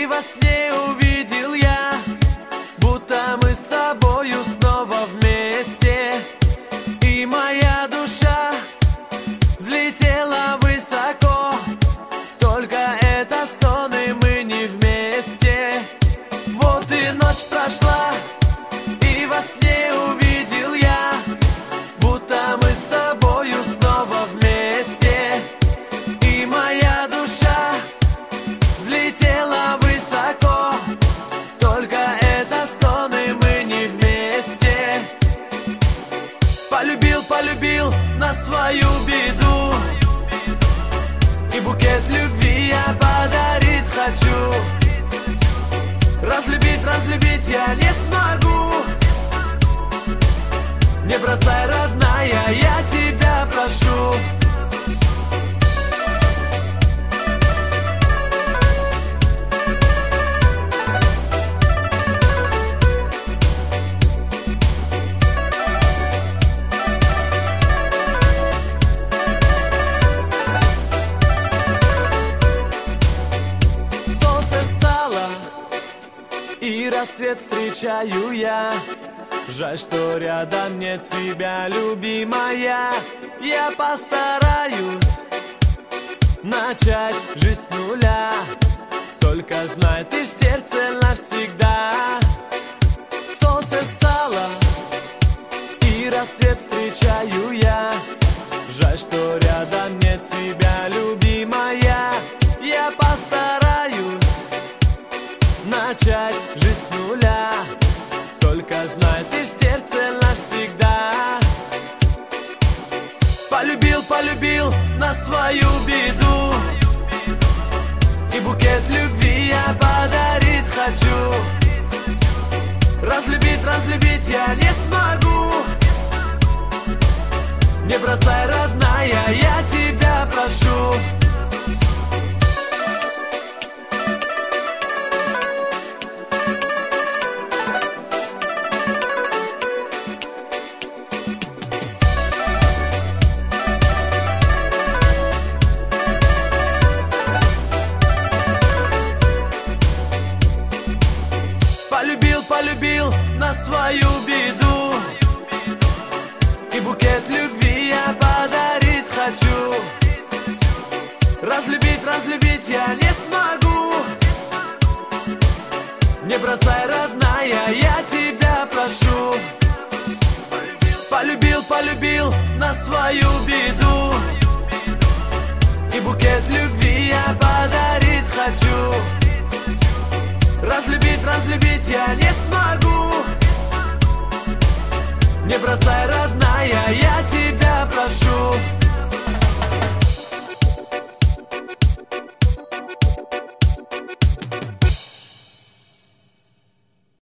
во сне увидел я, будто мы с тобою снова вместе. И моя душа взлетела высоко, только это сон, и мы не вместе. Вот и ночь прошла, и во сне увидел я, будто мы с тобою снова вместе. И моя душа взлетела высоко, только это сон, и мы не вместе. Полюбил, полюбил на свою беду, и букет любви я подарить хочу. Разлюбить, разлюбить я не смогу. Не бросай, родная, я тебя прошу. Солнце встало, и рассвет встречаю я. Жаль, что рядом нет тебя, любимая. Я постараюсь начать жизнь с нуля, только знай, ты в сердце навсегда. Солнце встало, и рассвет встречаю я. Жаль, что рядом нет тебя, любимая. Я постараюсь начать жизнь с нуля, только знай, ты в сердце навсегда. Полюбил, полюбил на свою беду, и букет любви я подарить хочу. Разлюбить, разлюбить я не смогу. Не бросай, родная, я тебя прошу. Полюбил, полюбил на свою беду, и букет любви я подарить хочу. Разлюбить, разлюбить я не смогу. Не бросай, родная, я тебя прошу. Полюбил, полюбил на свою беду, и букет любви я подарить хочу. Разлюбить, разлюбить я не смогу. Не бросай, родная, я тебя